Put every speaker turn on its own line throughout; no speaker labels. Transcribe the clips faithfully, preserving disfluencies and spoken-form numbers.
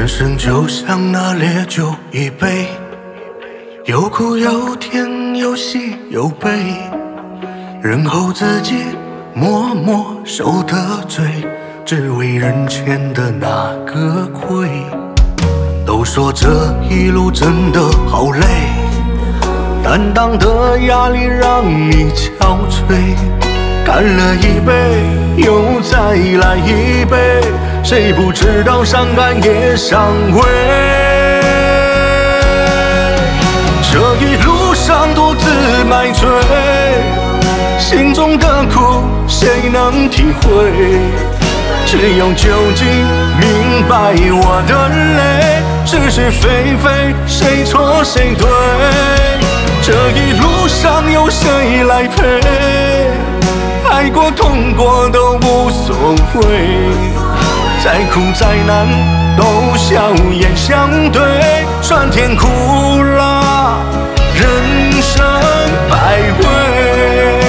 人生就像那烈酒一杯，有苦有甜有喜有悲，然后自己默默受的罪，只为人前的那个亏。都说这一路真的好累，担当的压力让你憔悴，干了一杯又再来一杯，谁不知道伤感也伤胃。这一路上独自买醉，心中的苦谁能体会？只有究竟明白我的泪，是是非非谁错谁对，这一路上有谁来陪？爱过痛过都无所谓，再苦再难都笑颜相对，酸甜苦辣人生百味。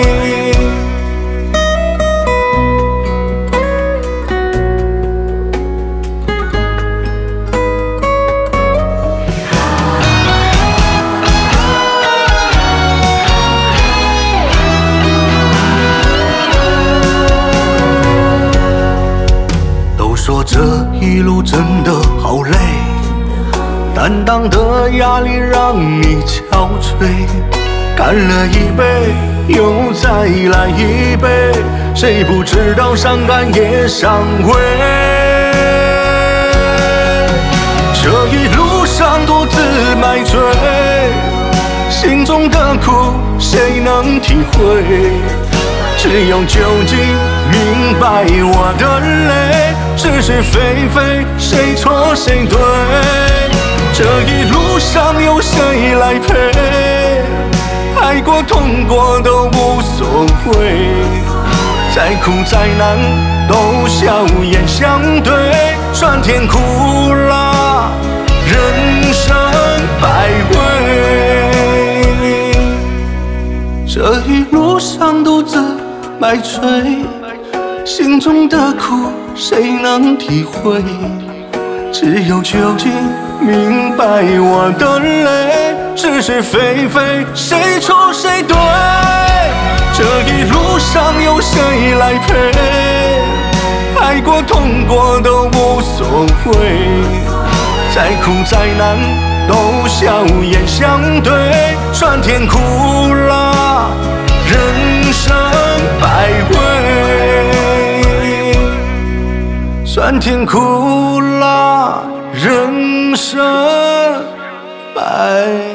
说这一路真的好累，担当的压力让你憔悴，干了一杯又再来一杯，谁不知道伤感也伤胃。这一路上独自买醉，心中的苦谁能体会？只有究竟明白我的泪，是是非非谁错谁对，这一路上有谁来陪？爱过痛过都无所谓，再苦再难都笑颜相对，酸甜苦辣人生百味。这一路上独自买醉，心中的苦谁能体会？只有究竟明白我的泪，是是非非谁错谁对，这一路上有谁来陪？爱过痛过都无所谓，再苦再难都笑颜相对，酸甜苦辣人生百味，酸甜苦辣人生百味。